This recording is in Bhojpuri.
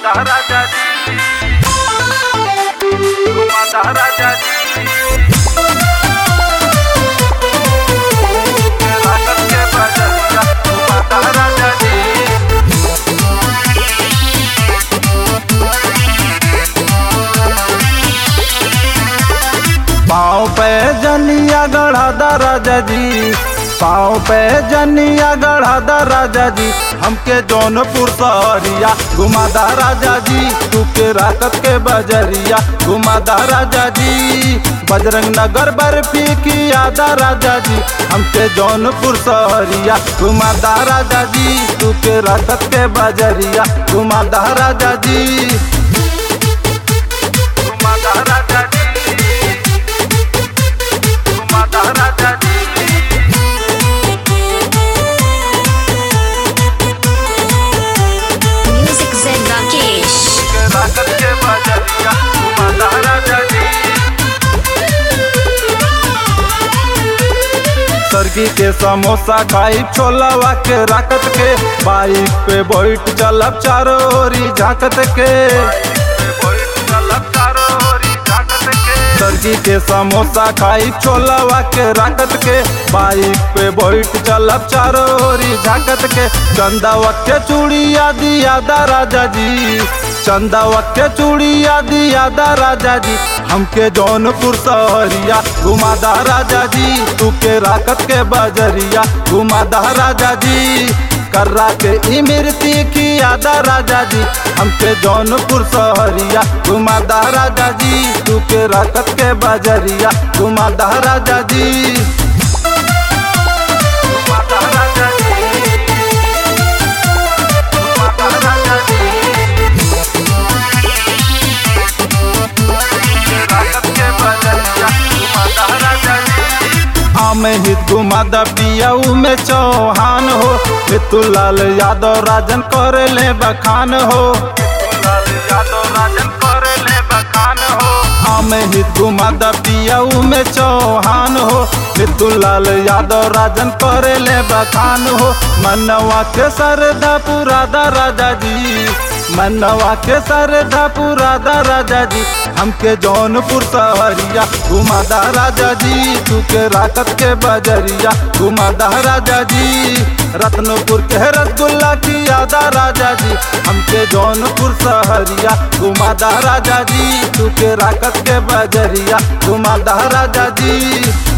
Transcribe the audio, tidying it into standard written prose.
घुमाता राजा जी, घुमाता राजा जी, लागत के बजरिया घुमाता राजा जी। पाँव पे जनिया गढ़ादा राजा जी, पाँव पे जनिया गढ़ादा राजा जी, हमके जौनपुर सहरिया घुमादा राजा जी, तू के राकत के बजरिया घुमादा राजा जी। बजरंग नगर बर्फी की यादा राजा जी, हमके जौनपुर सहरिया घुमादा राजा जी, तू के राकत के बजरिया घुमादा राजा जी, घुमादा राजा जी, घुमादा राजा जी। Music Zen Rakesh. लागत के बजरिया घुमाता राजा जी। सरगी के समोसा खाई छोलावा के राकत के, बाइक पे बैठ चलब चारों ओरी झाकत के, सरगी के समोसा खाई छोलावा के राकत के, बाइक पे बैठ चलब चारों ओरी झाकत के। चंदावत के चूड़िया दियादा राजा जी, चंदावत के चूड़िया दियादा राजा जी, हमके जौनपुर सहरिया घुमादा राजा जी, तू के राकत के बजरिया घुमादा राजा जी। कर्रा के इमरती की यादा राजा जी, हमके जौनपुर सहरिया घुमादा राजा जी, तू के राकत के बजरिया घुमादा राजा जी, घुमादा राजा जी, घुमादा राजा जी। में हित घुमादा पियाऊ में चौहान हो, मितुलाल यादव राजन करे ले बखान हो, मितुलाल यादव राजन करे ले बखान हो। आमे हित घुमादा पियाऊ में चौहान हो, मितुलाल यादव राजन करे ले बखान हो। मनवा के सरधा पुरादा राजा जी, मनवा के सरधा पुरादा राजा जी, हमके जौनपुर सहरिया घुमादा राजा जी, तू के राकत के बजरिया घुमादा राजा जी। रत्नपुर के रसगुल्ला की यादा राजा जी, हमके जौनपुर सहरिया घुमादा राजा जी, तू के राकत के बजरिया घुमादा राजा जी।